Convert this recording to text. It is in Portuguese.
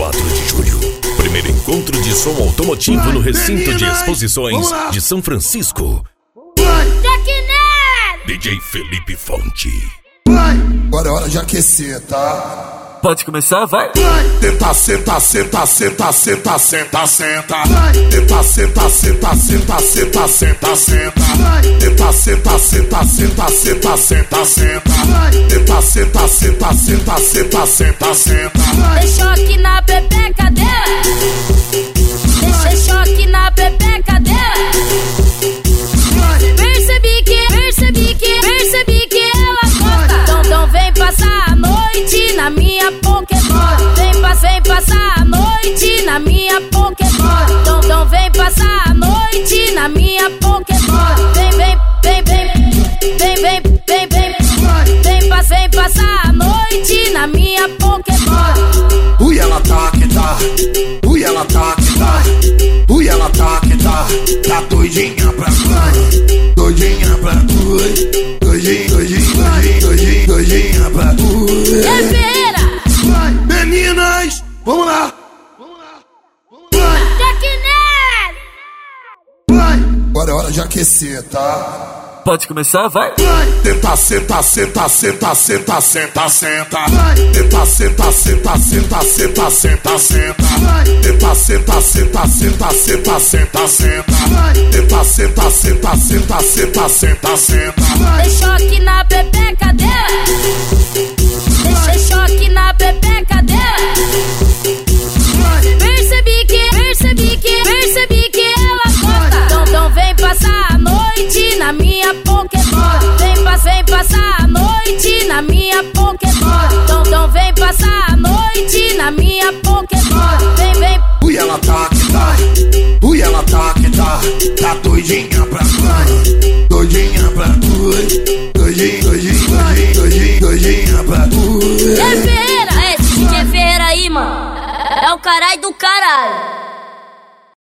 4 de julho, primeiro encontro de som automotivo no recinto de exposições de São Francisco. DJ Felipe Fonte. Agora é hora de aquecer, tá? Pode começar, vai! Tenta, senta, senta, senta, senta, senta, senta. Tenta, senta, senta, senta, senta, senta, senta. Tenta, senta, senta, senta, senta, senta, senta. Tenta, senta, senta, senta, senta, senta, senta. Dei choque na pepeca dela. Deixei choque na pepeca dela. Percebi que ela gosta. Então vem passar a noite na minha Pokébola. Vem passar a noite na minha Pokébola. Então vem passar a noite na minha Pokébola. Vem passar a noite na minha Pokébola. Ui, ela tá que tá. Ui, ela tá que tá. Ui, ela tá que tá. Tá doidinha pra tu. Doidinha pra tu. Doidinha pra tu. Meninas, vamos lá. Agora é hora de aquecer, tá? Pode começar, vai! Tenta, senta, senta, senta, senta, senta, senta. Tenta, senta, senta, senta, senta, senta, senta. Tenta, senta, senta, senta, senta, senta, senta. Tenta, senta, senta, senta, senta, senta, senta. Dei choque na pepeca dela. Deixei choque na pepeca dela. Percebi que ela gosta. Então vem passar a noite na minha Pokébola. Vem passar a noite na minha Pokébola. Então vem passar a noite na minha Pokébola. Vem. Ui, ela tá que tá. Ui, ela tá que tá. Tá doidinha pra tu. Doidinha pra tu. Doidinha pra tu. Esse DJ Ferreira aí, mano, é o caralho do caralho.